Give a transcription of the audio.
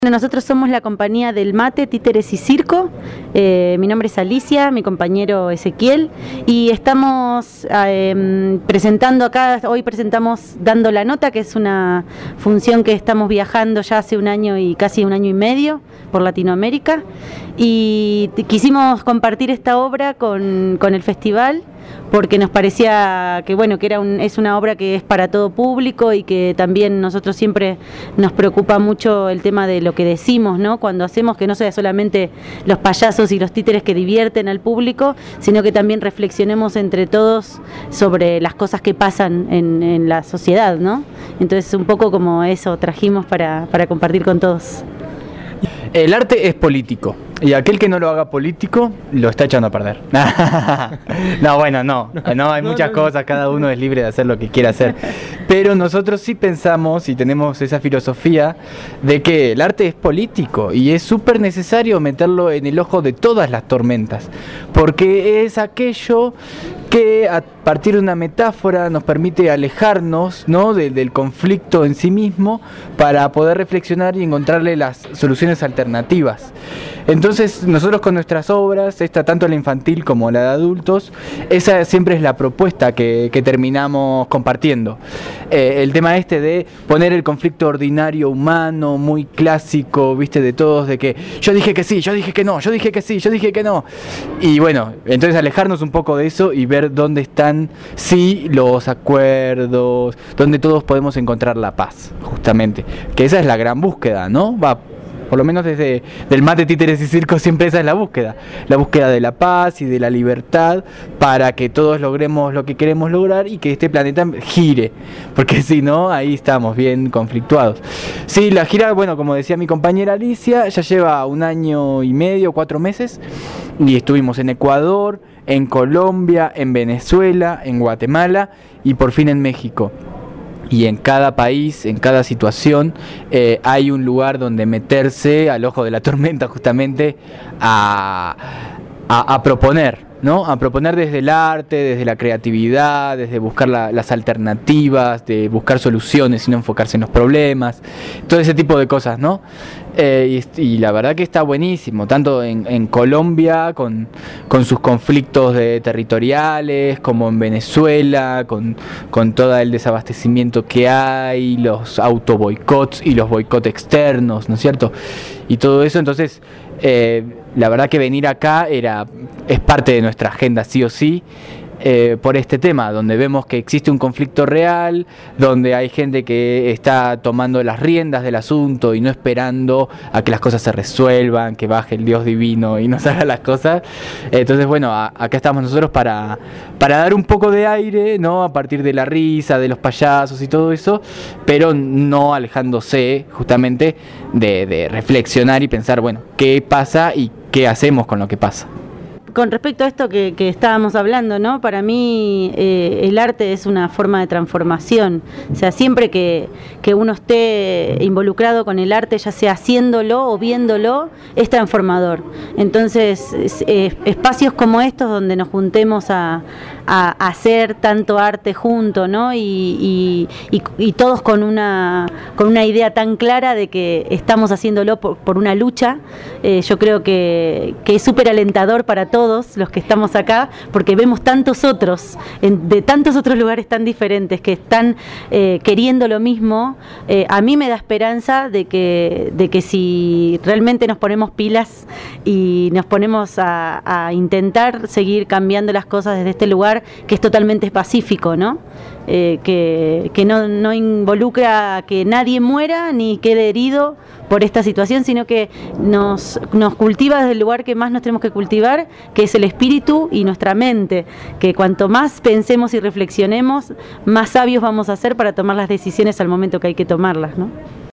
Bueno, nosotros somos la compañía del mate, títeres y circo. Mi nombre es Alicia, mi compañero Ezequiel, y estamos presentando acá, hoy presentamos Dando la Nota, que es una función que estamos viajando ya hace un año y casi un año y medio por Latinoamérica, y quisimos compartir esta obra con el festival, porque nos parecía que bueno, que es una obra que es para todo público, y que también nosotros siempre nos preocupa mucho el tema de lo que decimos, ¿no? Cuando hacemos, que no sea solamente los payasos y los títeres que divierten al público, sino que también reflexionemos entre todos sobre las cosas que pasan en la sociedad, ¿no? Entonces un poco como eso trajimos para compartir con todos. El arte es político, y aquel que no lo haga político lo está echando a perder. No, bueno, no, hay muchas cosas, cada uno es libre de hacer lo que quiera hacer. Pero nosotros sí pensamos y tenemos esa filosofía de que el arte es político y es súper necesario meterlo en el ojo de todas las tormentas, porque es aquello que a partir de una metáfora nos permite alejarnos, ¿no?, del conflicto en sí mismo, para poder reflexionar y encontrarle las soluciones alternativas. Entonces nosotros con nuestras obras, esta tanto la infantil como la de adultos, esa siempre es la propuesta que terminamos compartiendo. El tema de poner el conflicto ordinario humano, muy clásico, viste, de todos, de que yo dije que sí, yo dije que no, yo dije que sí, yo dije que no. Y bueno, entonces alejarnos un poco de eso y ver dónde están sí los acuerdos, donde todos podemos encontrar la paz, justamente. Que esa es la gran búsqueda, ¿no? Por lo menos desde del mate, títeres y circo siempre esa es la búsqueda de la paz y de la libertad, para que todos logremos lo que queremos lograr y que este planeta gire, porque si no, ahí estamos bien conflictuados. Sí, la gira, bueno, como decía mi compañera Alicia, ya lleva 1 año y medio, 4 meses, y estuvimos en Ecuador, en Colombia, en Venezuela, en Guatemala y por fin en México. Y en cada país, en cada situación, hay un lugar donde meterse al ojo de la tormenta, justamente a proponer, ¿no? A proponer desde el arte, desde la creatividad, desde buscar las alternativas, de buscar soluciones y no enfocarse en los problemas, todo ese tipo de cosas, ¿no? Y la verdad que está buenísimo, tanto en Colombia con sus conflictos territoriales, como en Venezuela con todo el desabastecimiento que hay, los autoboicots y los boicots externos, ¿no es cierto? Y todo eso, entonces la verdad que venir acá es parte de nuestra agenda sí o sí, por este tema, donde vemos que existe un conflicto real, donde hay gente que está tomando las riendas del asunto y no esperando a que las cosas se resuelvan, que baje el Dios divino y nos haga las cosas. Entonces, bueno, acá estamos nosotros para dar un poco de aire, ¿no?, a partir de la risa, de los payasos y todo eso, pero no alejándose justamente de reflexionar y pensar, bueno, ¿qué pasa y qué hacemos con lo que pasa? Con respecto a esto que estábamos hablando, ¿no? Para mí el arte es una forma de transformación. O sea, siempre que uno esté involucrado con el arte, ya sea haciéndolo o viéndolo, es transformador. Entonces, espacios como estos donde nos juntemos a hacer tanto arte junto, ¿no? Y todos con una idea tan clara de que estamos haciéndolo por una lucha, yo creo que es súper alentador para todos los que estamos acá, porque vemos tantos otros, de tantos otros lugares tan diferentes, que están queriendo lo mismo. A mí me da esperanza de que si realmente nos ponemos pilas y nos ponemos a intentar seguir cambiando las cosas desde este lugar, que es totalmente pacífico, ¿no? Que no involucra a que nadie muera ni quede herido por esta situación, sino que nos cultiva desde el lugar que más nos tenemos que cultivar, que es el espíritu y nuestra mente, que cuanto más pensemos y reflexionemos, más sabios vamos a ser para tomar las decisiones al momento que hay que tomarlas, ¿no?